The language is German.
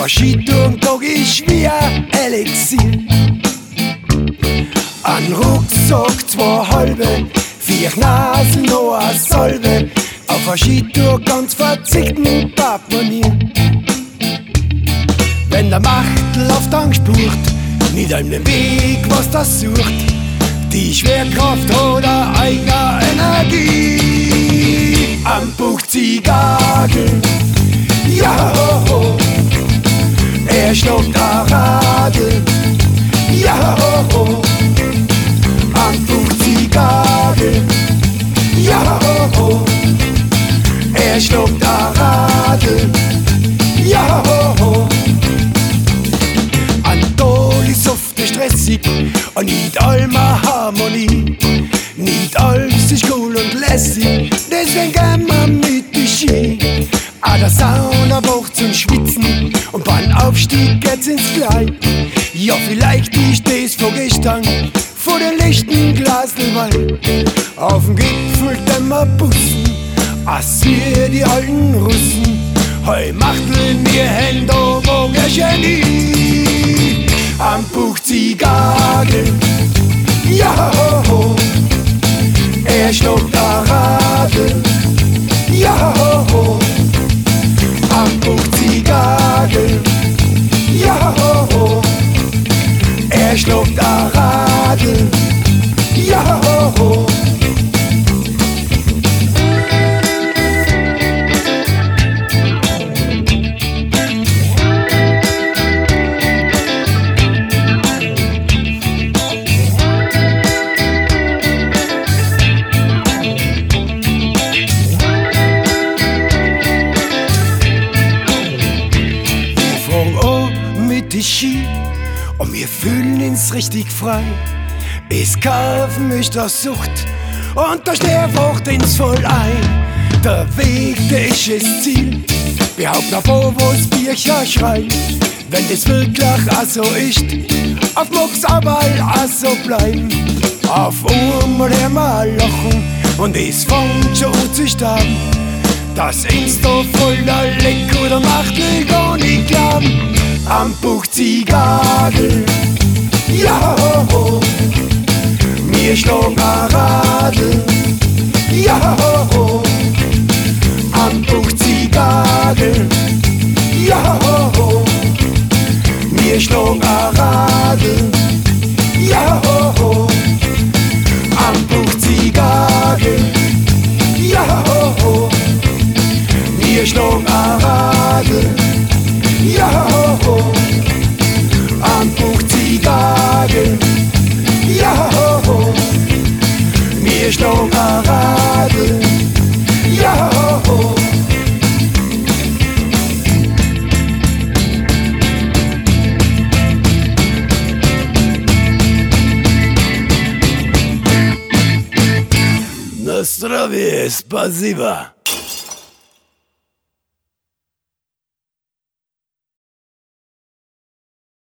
Skitouren tag ich wie ein Elixier. Ein Rucksack, 2 halbe, 4 Nasen, noch eine Salbe. Auf eine Skitour ganz verzichten Portemonnaie. Wenn der Machtel auf Tank spurt, nicht an dem Weg, was das sucht. Die Schwerkraft oder eigene Energie. Am Buch Zigarre, ja ho ho. Er schluckt a Radl, ja ho ho. Am Buch Zigarre, ja ho ho. Er schluckt a Radl, ja ho ho. Antol ist oft stressig und nicht allmal Harmonie. Nicht alles ist cool und lässig, deswegen gehen wir mit die Ski. A der Sauna braucht zum Schwitzen und beim Aufstieg geht's ins Kleid. Ja, vielleicht ist das von gestern, vor den lichten Glaselwald. Auf'm Gipfel dämmer Bussen, als wir die alten Russen. Heu machteln wir Hände oben Genie. Am Buch Zigarre, ja ho ho. Er schluckt a Radl, ja ho ho. Am Buch Zigarre, ja ho ho. Er schluckt a Radl, ja ho ho. Die Ski und wir fühlen uns richtig frei. Es kaufen mich der Sucht und da steht ins voll ein. Der Weg, der ist das Ziel. Behaupt nach wo's Bircher schreit. Wenn das wirklich auch so ist, auf Mucks aber auch so bleiben. Auf einmal mal lachen und es fängt schon an zu sterben. Das Insta voller Leck oder macht will gar nicht glauben. Am Buch Zigarre, ja ho ho. Wir schlagen a Radl, ja ho ho. Am Buch Zigarre, ja ho ho. Wir schlagen a Radl, ja ho ho. Am Buch Zigarre, ja ho ho. Wir schlagen a Radl, ja ho ho. Am Buch Zigarre, ja ho ho. Wir schlagen a Radl, ja ho ho. Na zdravie, spasiba.